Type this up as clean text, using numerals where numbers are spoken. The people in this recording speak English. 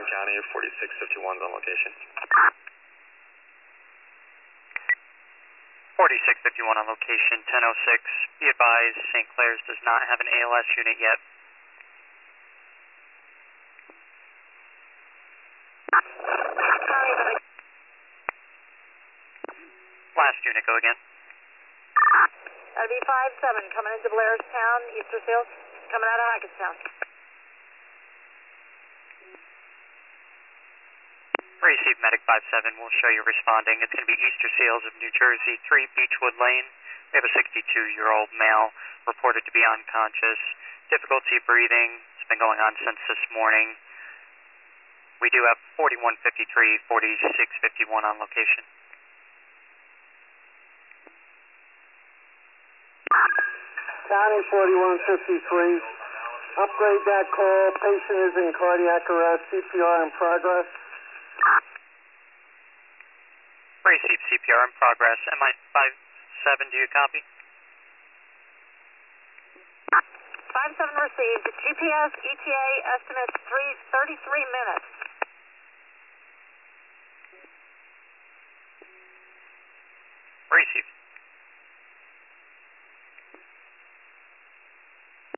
Warren County, 4651 is on location. 4651 on location, 1006. Be advised, St. Clair's does not have an ALS unit yet. Last unit, go again. That'll be 5-7 coming into Blairstown, Easter Seals, coming out of Hackettstown. Receive Medic 57, we'll show you responding. It's going to be Easter Seals of New Jersey, 3 Beechwood Lane. We have a 62-year-old male reported to be unconscious. Difficulty breathing, it's been going on since this morning. We do have 4153, 4651 on location. County 4153. Upgrade that call. Patient is in cardiac arrest. CPR in progress. Receive CPR in progress. MI 57, do you copy? 5-7 received. GPS ETA estimates 33 minutes. Receive.